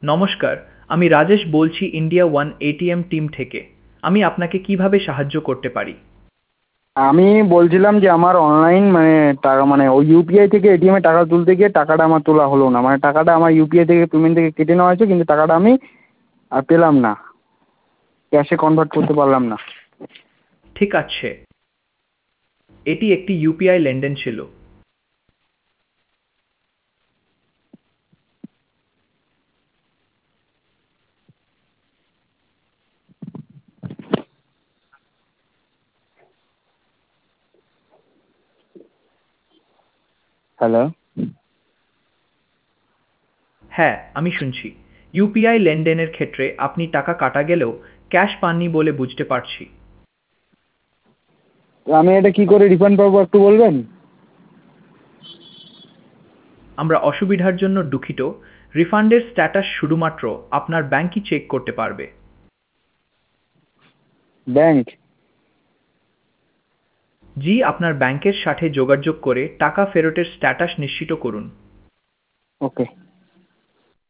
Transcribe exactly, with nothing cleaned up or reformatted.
নমস্কার, আমি রাজেশ বলছি ইন্ডিয়া ওয়ান এটিএম টিম থেকে। আমি আপনাকে কিভাবে সাহায্য করতে পারি? আমি বলছিলাম যে আমার অনলাইন মানে টাকা মানে ওই ইউপিআই থেকে এটিএমে টাকা তুলতে গিয়ে টাকাটা আমার তোলা হলো না, মানে টাকাটা আমার ইউপিআই থেকে পেমেন্ট থেকে কেটে নেওয়া হয়েছে, কিন্তু টাকাটা আমি আর পেলাম না, ক্যাশে কনভার্ট করতে পারলাম না। ঠিক আছে, এটি একটি ইউপিআই লেনদেন ছিল। হ্যালো। হ্যাঁ, আমি শুনছি। ইউপিআই লেনদেনের ক্ষেত্রে আপনি টাকা কাটা গেলেও ক্যাশ পাননি বলে বুঝতে পারছি। আমি এটা কি করে রিফান্ড পাবো একটু বলবেন? আমরা অসুবিধার জন্য দুঃখিত। রিফান্ডের স্ট্যাটাস শুধুমাত্র আপনার ব্যাংকই চেক করতে পারবে। ব্যাংক? জি, আপনার ব্যাংকের সাথে যোগাযোগ করে টাকা ফেরতের স্ট্যাটাস নিশ্চিত করুন। ওকে।